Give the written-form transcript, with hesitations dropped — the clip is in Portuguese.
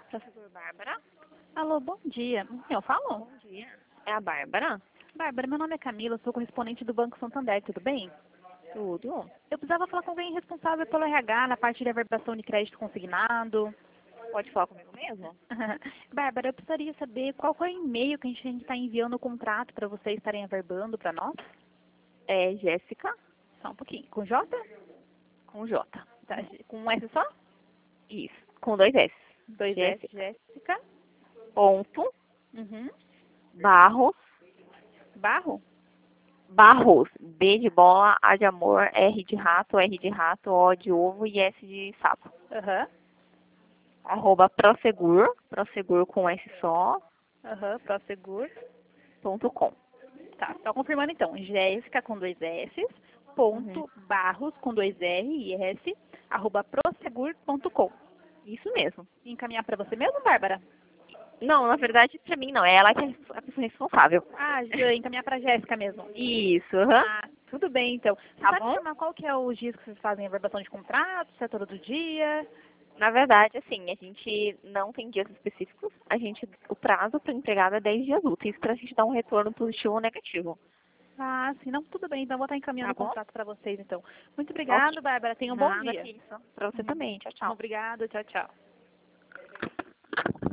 Professor Bárbara? Alô, bom dia. Eu falo? Bom dia. É a Bárbara? Bárbara, meu nome é Camila, sou correspondente do Banco Santander, tudo bem? Tudo. Eu precisava falar com alguém responsável pelo RH na parte de averbação de crédito consignado. Pode falar comigo mesmo? Bárbara, eu precisaria saber qual foi o e-mail que a gente está enviando o contrato para vocês estarem averbando para nós? É Jéssica Só um pouquinho. Com J? com J. Tá, com um S só? Isso. Com 2 S. Dois S, Jéssica. Jéssica. Ponto. Uhum. Barros. Barro? Barros. B de bola, A de amor, R de rato, O de ovo e S de sapo. Aham. @prosegur. Prosegur com S só. Aham, Prosegur. .com. Tá, só confirmando então. Jéssica com 2 S, ponto Barros com 2 R e S, arroba prosegur.com. Isso mesmo. Encaminhar para você mesmo, Bárbara? Não, na verdade, pra mim não. É ela que é a pessoa responsável. Ah, encaminhar para Jéssica mesmo. Isso, aham. Ah, tudo bem então. Você Tá sabe bom? informar qual que é os dias que vocês fazem a verbação de contrato? Se é todo dia? Na verdade, assim, a gente não tem dias específicos. O prazo para entregar é 10 dias úteis para a gente dar um retorno positivo ou negativo. Ah, sim, não, tudo bem. Então vou estar encaminhando Tá o bom? contrato para vocês então. Muito Ok. obrigada, Bárbara. Tenha um bom Nada dia. que isso. Para você também. Tchau, tchau. Obrigada, tchau, tchau.